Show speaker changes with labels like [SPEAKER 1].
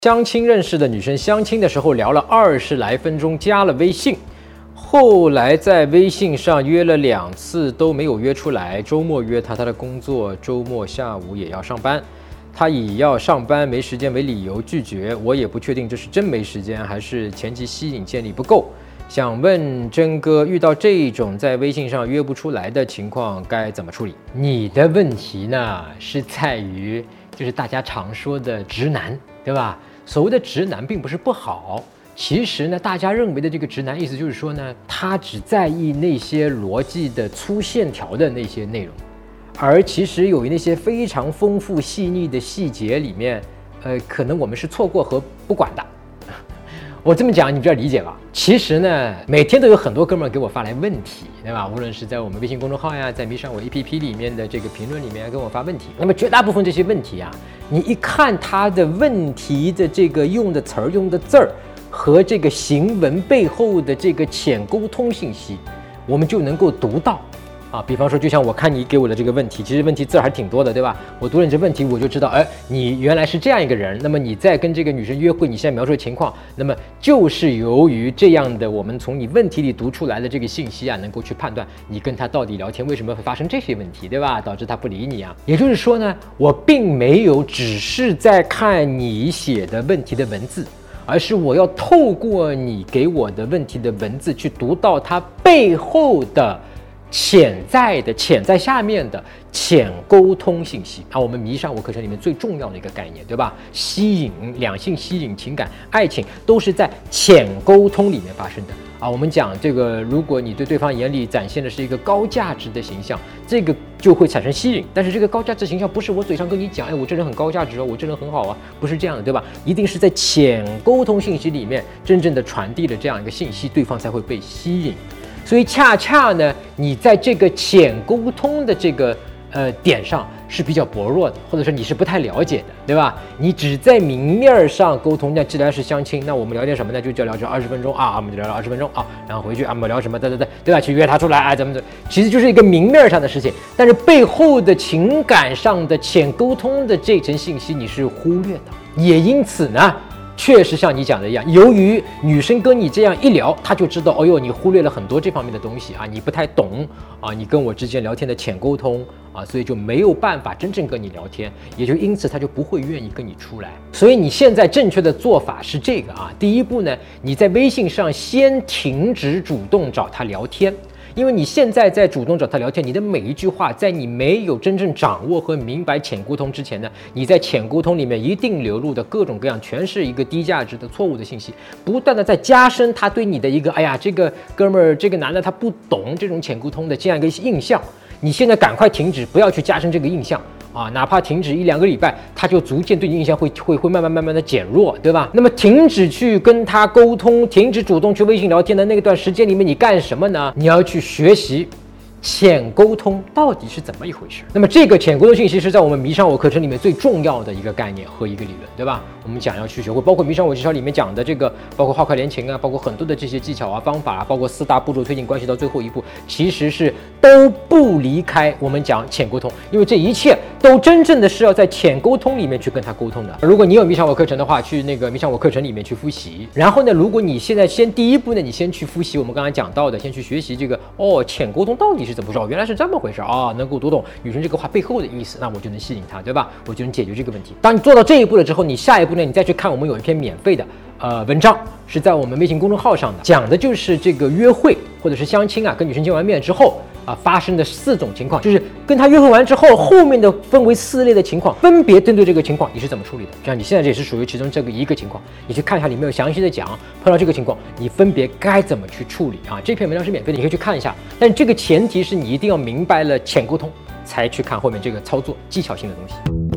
[SPEAKER 1] 相亲认识的女生，相亲的时候聊了20来分钟，加了微信，后来在微信上约了2次都没有约出来。周末约她，她的工作周末下午也要上班，她以要上班没时间为理由拒绝。我也不确定这是真没时间，还是前期吸引建立不够。想问真哥，遇到这种在微信上约不出来的情况该怎么处理？你的问题呢，是在于就是大家常说的直男，对吧？所谓的直男并不是不好，其实呢，大家认为的这个直男，意思就是说呢，他只在意那些逻辑的粗线条的那些内容，而其实有那些非常丰富细腻的细节里面，可能我们是错过和不管的。我这么讲你比较理解吧？其实呢，每天都有很多哥们儿给我发来问题，对吧？无论是在我们微信公众号呀，在迷上我 APP 里面的这个评论里面跟我发问题。那么绝大部分这些问题啊，你一看他的问题的这个用的词儿、用的字儿和这个行文背后的这个浅沟通信息，我们就能够读到。比方说，就像我看你给我的这个问题，其实问题字还挺多的，对吧？我读了你这问题，我就知道，你原来是这样一个人。那么你在跟这个女生约会，你现在描述的情况，那么就是由于这样的，我们从你问题里读出来的这个信息啊，能够去判断你跟他到底聊天为什么会发生这些问题，对吧？导致他不理你啊。也就是说呢，我并没有只是在看你写的问题的文字，而是我要透过你给我的问题的文字去读到它背后的潜在下面的浅沟通信息啊，我们迷上我课程里面最重要的一个概念，对吧？吸引、两性吸引、情感、爱情都是在浅沟通里面发生的啊。我们讲这个，如果你对对方眼里展现的是一个高价值的形象，这个就会产生吸引。但是这个高价值形象不是我嘴上跟你讲，我这人很高价值哦，我这人很好啊，不是这样的，对吧？一定是在浅沟通信息里面真正的传递了这样一个信息，对方才会被吸引。所以恰恰呢，你在这个浅沟通的这个点上是比较薄弱的，或者说你是不太了解的，对吧？你只在明面上沟通，那既然是相亲，那我们聊点什么呢？就聊这20分钟啊，我们就聊了20分钟啊，然后回去啊，我们聊什么？对吧？去约他出来啊，怎么的？其实就是一个明面上的事情，但是背后的情感上的浅沟通的这层信息你是忽略的，也因此呢。确实像你讲的一样，由于女生跟你这样一聊，她就知道，哦哟，你忽略了很多这方面的东西啊，你不太懂啊，你跟我之间聊天的浅沟通啊，所以就没有办法真正跟你聊天，也就因此她就不会愿意跟你出来。所以你现在正确的做法是这个啊，第一步呢，你在微信上先停止主动找她聊天。因为你现在在主动找他聊天，你的每一句话，在你没有真正掌握和明白浅沟通之前呢，你在浅沟通里面一定流露的各种各样，全是一个低价值的错误的信息，不断的在加深他对你的一个，这个哥们儿，这个男的他不懂这种浅沟通的这样一个印象。你现在赶快停止，不要去加深这个印象啊！哪怕停止1-2个礼拜，他就逐渐对你印象会慢慢的减弱，对吧？那么停止去跟他沟通，停止主动去微信聊天的那段时间里面，你干什么呢？你要去学习浅沟通到底是怎么一回事。那么这个浅沟通信息是在我们迷上我课程里面最重要的一个概念和一个理论，对吧？我们讲要去学会，包括迷上我技巧里面讲的这个，包括好客连情啊，包括很多的这些技巧啊、方法啊，包括4大步骤推进关系到最后一步，其实是都不离开我们讲浅沟通，因为这一切都真正的是要在浅沟通里面去跟他沟通的。如果你有迷上我课程的话，去那个迷上我课程里面去复习。然后呢，如果你现在第一步呢，你先去复习我们刚才讲到的，先去学习这个浅沟通到底是怎么说，原来是这么回事啊，能够读懂女生这个话背后的意思，那我就能吸引她，对吧？我就能解决这个问题。当你做到这一步了之后，你下一步呢，你再去看我们有一篇免费的文章，是在我们微信公众号上的，讲的就是这个约会或者是相亲啊，跟女生见完面之后发生的4种情况，就是跟她约会完之后，后面的分为4类的情况，分别针对这个情况你是怎么处理的。这样你现在也是属于其中这个一个情况，你去看一下里面有详细的讲，碰到这个情况你分别该怎么去处理啊。这篇文章是免费的，你可以去看一下，但这个前提是你一定要明白了浅沟通，才去看后面这个操作技巧性的东西。